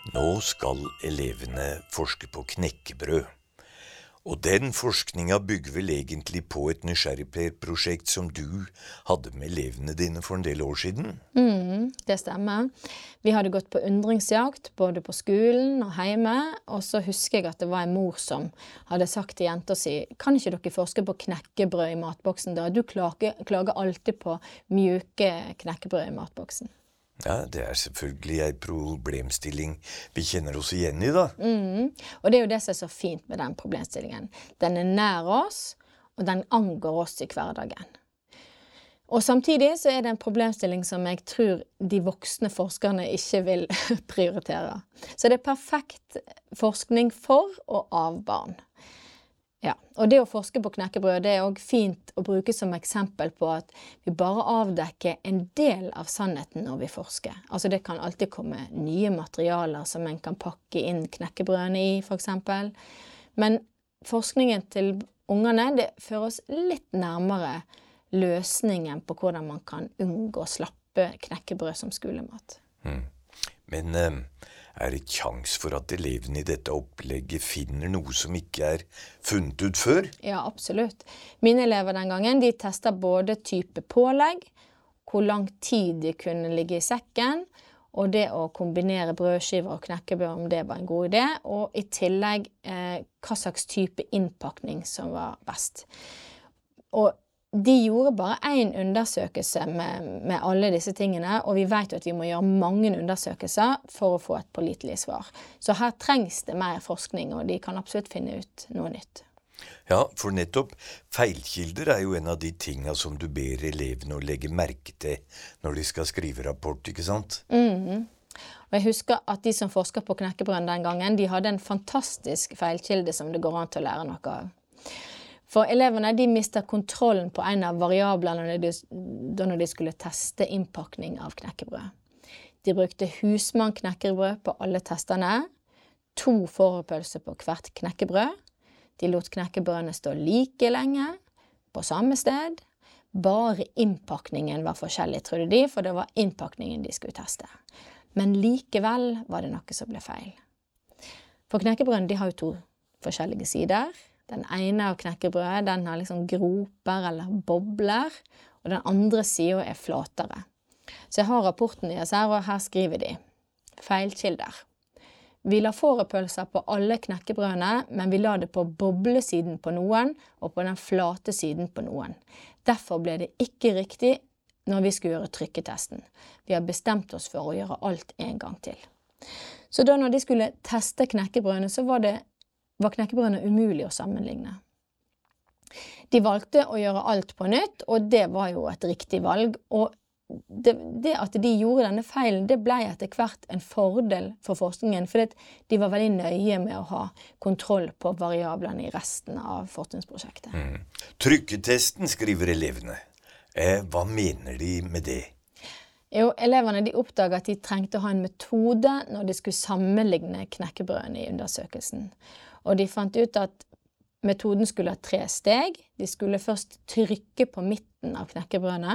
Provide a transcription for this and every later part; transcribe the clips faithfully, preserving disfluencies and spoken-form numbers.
Nå skal elevene forske på knekkebrød. Og den forskningen bygger vel egentlig på et nysgjerrigprosjekt som du hadde med elevene dine for en del år siden? Mm, det stemmer. Vi hadde gått på undringsjakt både på skolen og hjemme, og så husker jeg at det var en mor som hadde sagt til jenta si, kan ikke dere forske på knekkebrød i matboksen da? Du klager, klager alltid på mjuke knekkebrød i matboksen. Ja, det er selvfølgelig en problemstilling vi kjenner oss igjen i da. Mm. Og det er jo det som er så fint med den problemstillingen. Den er nær oss, og den angår oss i hverdagen. Og samtidig så er det en problemstilling som jeg tror de voksne forskerne ikke vil prioritere. Så det er perfekt forskning for og av barn. Ja, og det å forske på knekkebrød, det er også fint å bruke som eksempel på at vi bare avdekker en del av sannheten når vi forsker. Altså det kan alltid komme nye materialer som en kan pakke inn knekkebrødene i, for eksempel. Men forskningen til ungene, det fører oss litt nærmere løsningen på hvordan man kan unngå slappe knekkebrød som skolemat. Hmm. Men eh, er det kjans for at elevene i dette opplegget finner noe som ikke er funnet ut før? Ja, absolutt. Mine elever den gangen, de testet både type pålegg, hvor lang tid de kunne ligge i sekken, og det å kombinere brødskiver og knekkebrød, om det var en god idé, og i tillegg eh, hva slags type innpakning som var best. Og de gjorde bare en undersøkelse med, med alle disse tingene, og vi vet jo at vi må gjøre mange undersøkelser for å få et pålitelig svar. Så her trengs det mer forskning, og de kan absolutt finne ut noe nytt. Ja, for nettopp feilkilder er jo en av de tingene som du ber elevene å legge merke til når de skal skrive rapport, ikke sant? Mhm. Og jeg husker at de som forsker på knekkebrød den gangen, de hadde en fantastisk feilkilde som det går an til å lære noe av. For elevene, de mistet kontrollen på en av variablene når de, når de skulle teste innpakning av knekkebrød. De brukte husmann knekkebrød på alle testene, to forpølser på hvert knekkebrød. De lot knekkebrødene stå like lenge, på samme sted. Bare innpakningen var forskjellig, trodde de, for det var innpakningen de skulle teste. Men likevel var det noe som ble feil. For knekkebrødene, de har jo to forskjellige sider. Den ene av knekkebrødet, den har liksom groper eller bobler, og den andre siden er flatere. Så jeg har rapporten deres her, og her skriver de feilkilder. Vi la fårepølser på alle knekkebrødene, men vi la det på boblesiden på noen, og på den flate siden på noen. Derfor ble det ikke riktig når vi skulle gjøre trykketesten. Vi har bestemt oss for å gjøre alt en gang til. Så da når de skulle teste knekkebrødene, så var det var knekkebrødene umulig å sammenligne. De valgte å gjøre alt på nytt, og det var jo et riktig valg. Og det, det at de gjorde denne feilen, det ble etter hvert en fordel for forskningen, fordi de var veldig nøye med å ha kontroll på variablene i resten av forskningsprosjektet. Mm. Trykketesten, skriver elevene. Eh, hva mener de med det? Jo, elevene de oppdaget at de trengte å ha en metode når de skulle sammenligne knekkebrødene i undersøkelsen. Og de fant ut at metoden skulle ha tre steg. De skulle først trykke på midten av knekkebrødene,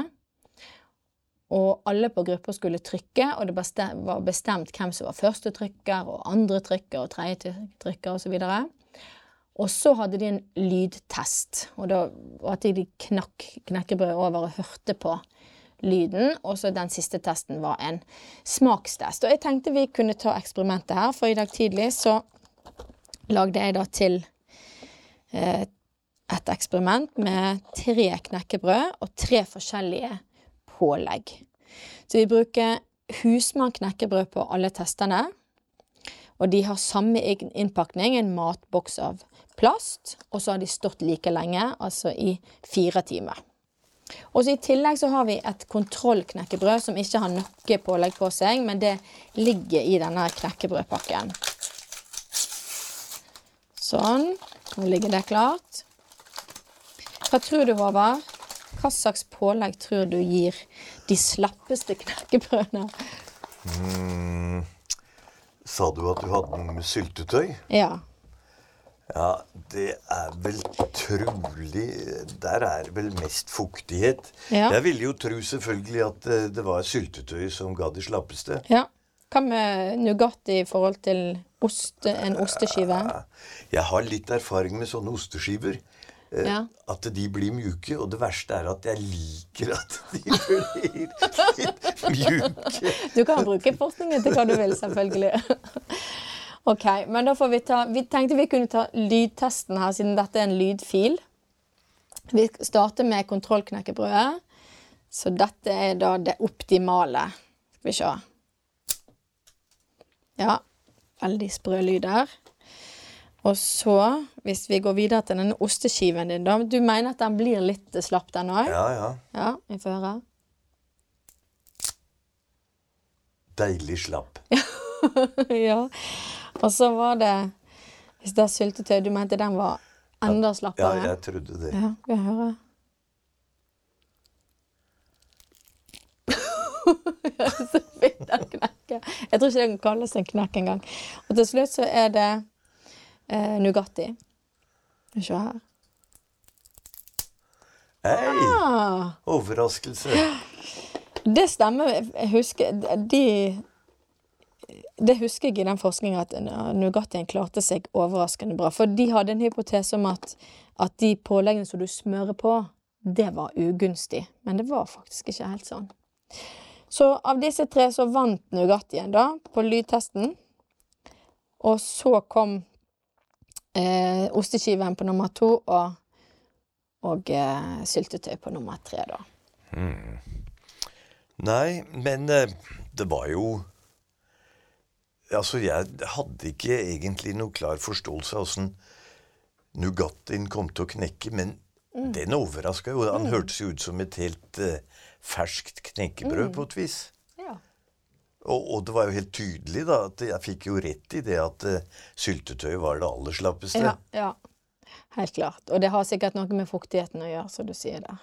og alle på grupper skulle trykke, og det var bestemt hvem som var første trykker, og andre trykker, og tredje trykker, og så videre. Og så hadde de en lydtest, og da var det de knakk knekkebrød over og hørte på lyden, og så den siste testen var en smakstest. Og jeg tenkte vi kunne ta eksperimentet her, for i dag tidlig så lagde jeg da til eh, et eksperiment med tre knekkebrød og tre forskjellige pålegg. Så vi bruker husmann knekkebrød på alle testene, og de har samme innpakning, en matboks av plast, og så har de stått like lenge, altså i fire timer. Og så i tillegg så har vi et kontrollknekkebrød som ikke har noe pålegg på seg, men det ligger i denne knekkebrødpakken. Sånn, nå ligger det klart. Hva tror du, Håvard? Hva slags pålegg tror du gir de slappeste knekkebrødene? Mm, sa du at du hadde noe med syltetøy? Ja. Ja, det er vel trolig, der er vel mest fuktighet. Ja. Jeg ville jo tro selvfølgelig at det var syltetøy som ga det slappeste. Ja, Hva med Nugatti i forhold til oste, en osteskive? Jeg har litt erfaring med sånne osteskiver. Eh, Ja. At de blir mjuke, og det verste er at jeg liker at de blir litt mjuke. Du kan bruke forskningen til hva du vil, selvfølgelig. Ok, men da får vi ta, vi tenkte vi kunne ta lydtesten her, siden dette er en lydfil. Vi starter med kontrollknekkebrødet, så dette er da det optimale. Skal vi se. Ja, veldig sprø lyd der. Og så, hvis vi går videre til denne osteskiven din da, du mener at den blir litt slapp den også? Ja, ja. Ja, vi får høre. Deilig slapp. Ja, og så var det, hvis det er syltetøy, du mente den var enda Ja, slappere. jeg trodde det. Ja, vi hører. Ja, så fint den knekker. Jeg tror ikke det kan kalles en knekk engang. Og til slutt så er det eh, Nugatti. Skal vi se her. Hei! Ah, Overraskelse. det stemmer. Jeg husker, de, det husker jeg i den forskningen at Nugattien klarte seg overraskende bra. For de hadde en hypotese om at, at de påleggene som du smører på, det var ugunstig. Men det var faktisk ikke helt sånn. Så av disse tre så vant Nugattien da, på lydtesten. Og så kom eh, osteskiven på nummer to, og, og eh, syltetøy på nummer tre da. Nei, men eh, det var jo... Altså, jeg hadde ikke egentlig noe klar forståelse av hvordan Nugattien kom til å knekke, men den overrasket jo. Han hørtes jo ut som et helt eh, ferskt knekkebrød på et vis. Ja. Og, og det var jo helt tydelig da, at jeg fikk jo rett i det at eh, syltetøy var det aller slappeste. Ja, ja, helt klart. Og det har sikkert noe med fuktigheten å gjøre, som du sier der.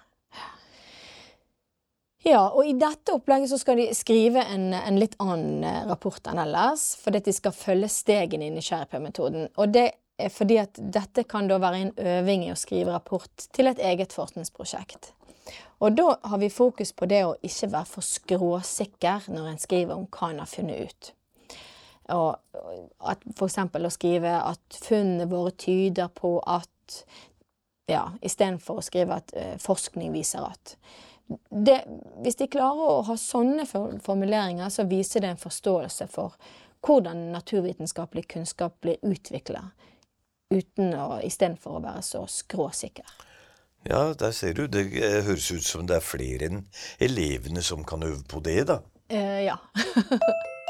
Ja, og i dette opplegget så skal de skrive en, en litt annen eh, rapport enn ellers, fordi at de skal følge stegene i nysgjerrighet-metoden. Og det er fordi at dette kan da være en øving i å skrive rapport til et eget forskningsprosjekt. Og da har vi fokus på det å ikke være for skråsikker når en skriver om hva en har funnet ut. Og at for eksempel å skrive at funnene våre tyder på at, ja, i stedet for å skrive at uh, forskning viser at. Det, hvis de klarer å ha sånne for, formuleringer, så viser det en forståelse for hvordan naturvitenskapelig kunnskap blir utviklet, uten å, i stedet for å være så skråsikker. Ja, der ser du. Det eh, høres ut som det er flere enn elevene som kan øve på det, da. Uh, ja.